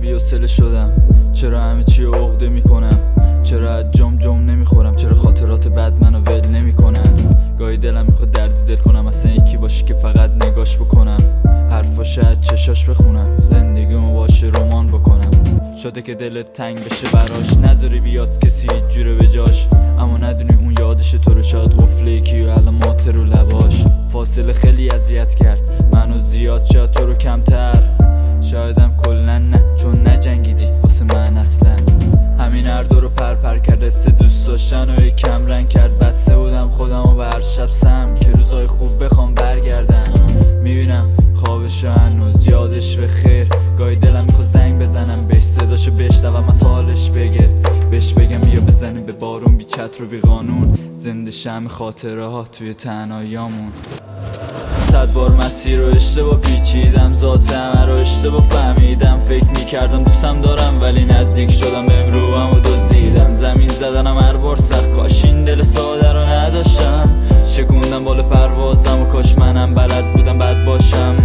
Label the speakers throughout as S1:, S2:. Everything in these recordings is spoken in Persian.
S1: بی‌حوصله شدم، چرا همه چی عقده میکنم، چرا از جام نمیخورم، چرا خاطرات بد منو ول نمیکنن. گاهی دلم میخواد درد دل کنم، اصلا یکی باشی که فقط نگاش بکنم، حرفاش از چشاش بخونم، زندگیمو باشه رمان بکنم. شده که دلت تنگ بشه براش، نذاری بیاد کسی جوره به جاش، اما ندونی اون یادش تو رو، شاید قفله یکی و علامات رو لباش. فاصله خیلی اذیت کرد منو زیاد، شاید تو رو کمتر، شایدم کلا نه، چون نجنگیدی واسه من اصلا. همین هر دو رو پر کرد، حس دوست داشتن و کم رنگ کرد. بسته بودم خودمو به هر شب سم که روزای خوب بخوام برگردن. میبینم خوابشو هنوز یادش به خیر، گاهی دلم میخواد زنگ بزنم بهش، صداشو بشنوم از حالش بهش بگم بیا بزنیم به بارون، بی چتر و بی قانون، زنده شم خاطره ها توی تنهاییامون. 100 بار مسیر رو اشتباه پیچیدم، ذات همه رو اشتباه فهمیدم، فکر میکردم دوستم دارم ولی نزدیک شدم امروهم و دزدیدن. زمین زدنم هر بار سخت، کاش این دل ساده رو نداشتم، شکوندم بالا پروازم و کاش منم بلد بودم بد باشم.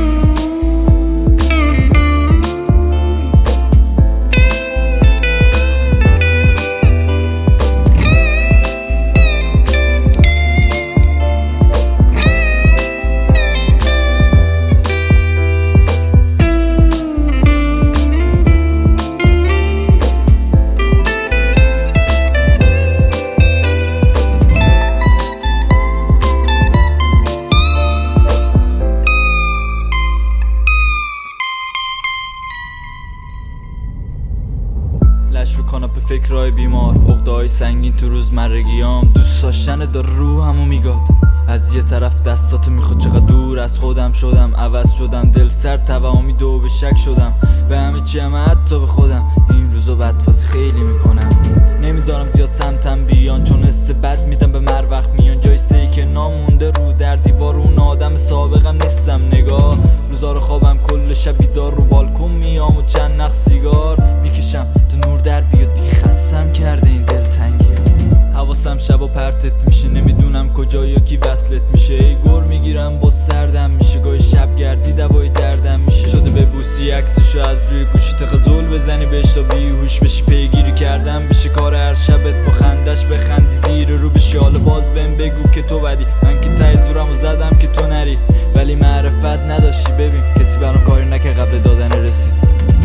S1: لش رو کاناپه فکرهای بیمار، عقده‌های سنگین تو روزمرگیام، دوست داشتن داره روحمو میگاد. از یه طرف دستاتو میخواد، چقدر دور از خودم شدم، عوض شدم، دل سر توهمی دو به شک شدم، به همه چی هم حتی به خودم. این روزا بدفازی خیلی میکنم، نمیذارم زیاد سمتم بیان، چون حس بد میدم به مر وقت میان. جای سهی که نامونده رو در دیوار، اون آدم سابقم نیستم. نگاه روزا رو خوابم، کل شب بیدار رو بالکن میام و چند نخ سیگار میکشم تا نور در بیاد. دیگه خستم کرده این دلتنگی، حواسم شبا پرتت میشه، نمیدونم کجا یا کی وصلت میشه. ای گر میگیرم با سردم میشه، گاهی شب گردی دوای دردم میشه. شده ببوسی عکسشو از روی گوشی، تغزل بزنی بهش تا بیهوش بشی. پیگیری کردم بشه کار هر شبت، با خندش بخندی زیر رو بشی. حالا باز بهم بگو که تو بدی، من که ته زورمو زدم که تو نری، ولی معرفت نداشتی. ببین کسی برام کاری نکه قبل دادن رسید.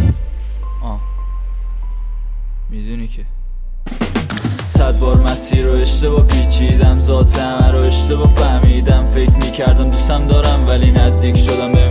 S1: میدونی که 100 بار مسیر رو اشتباه پیچیدم، ذات همه رو اشتباه فهمیدم، فکر میکردم دوستم دارم ولی نزدیک شدم